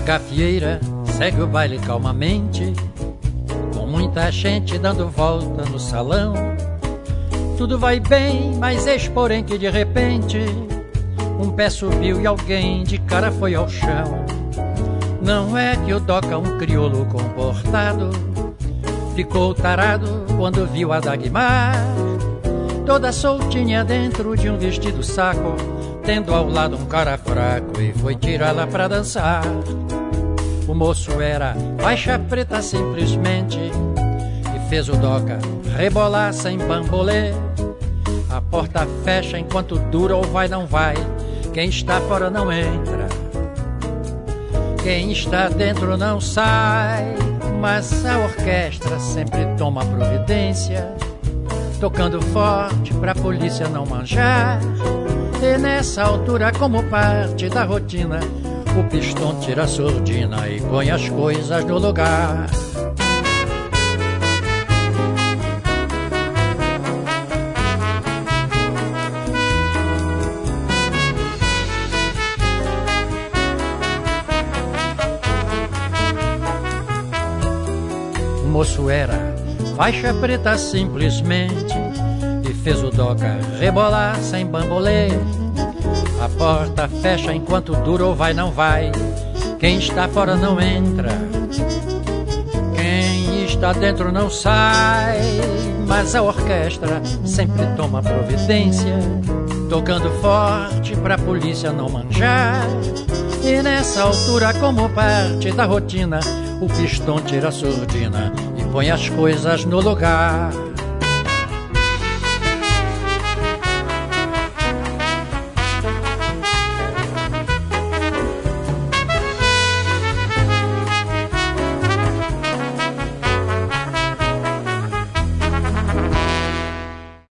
gafieira segue o baile calmamente, com muita gente dando volta no salão. Tudo vai bem, mas eis porém que de repente um pé subiu e alguém de cara foi ao chão. Não é que o Doca, um crioulo comportado, ficou tarado quando viu a Dagmar toda soltinha dentro de um vestido saco, tendo ao lado um cara fraco, e foi tirá-la pra dançar. O moço era faixa preta simplesmente, e fez o Doca rebolar sem bambolê. A porta fecha enquanto dura ou vai não vai, quem está fora não entra, quem está dentro não sai. Mas a orquestra sempre toma providência, tocando forte pra polícia não manjar. E nessa altura, como parte da rotina, o pistão tira a surdina e põe as coisas no lugar. O moço era faixa preta simplesmente, e fez o Doca rebolar sem bambolê. A porta fecha enquanto dura ou vai não vai, quem está fora não entra, quem está dentro não sai. Mas a orquestra sempre toma providência, tocando forte pra polícia não manjar. E nessa altura, como parte da rotina, o pistão tira a surdina e põe as coisas no lugar.